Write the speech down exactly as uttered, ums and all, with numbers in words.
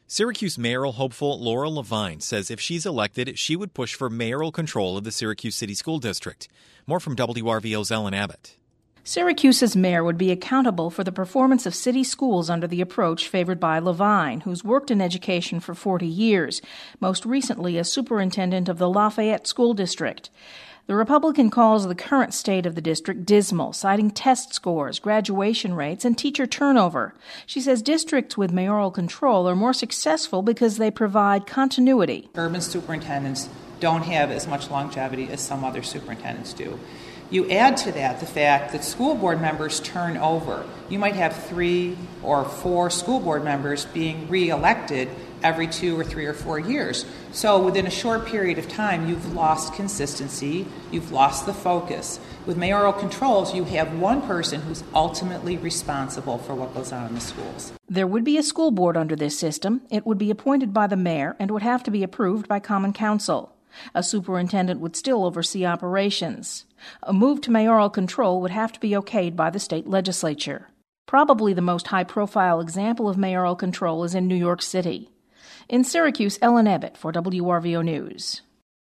Syracuse mayoral hopeful Laura Levine says if she's elected, she would push for mayoral control of the Syracuse City School District. More from W R V O's Ellen Abbott. Syracuse's mayor would be accountable for the performance of city schools under the approach favored by Levine, who's worked in education for forty years, most recently as superintendent of the Lafayette School District. The Republican calls the current state of the district dismal, citing test scores, graduation rates, and teacher turnover. She says districts with mayoral control are more successful because they provide continuity. Urban superintendents don't have as much longevity as some other superintendents do. You add to that the fact that school board members turn over. You might have three or four school board members being re-elected every two or three or four years. So within a short period of time, you've lost consistency, you've lost the focus. With mayoral controls, you have one person who's ultimately responsible for what goes on in the schools. There would be a school board under this system. It would be appointed by the mayor and would have to be approved by Common Council. A superintendent would still oversee operations. A move to mayoral control would have to be okayed by the state legislature. Probably the most high-profile example of mayoral control is in New York City. In Syracuse, Ellen Abbott for W R V O News.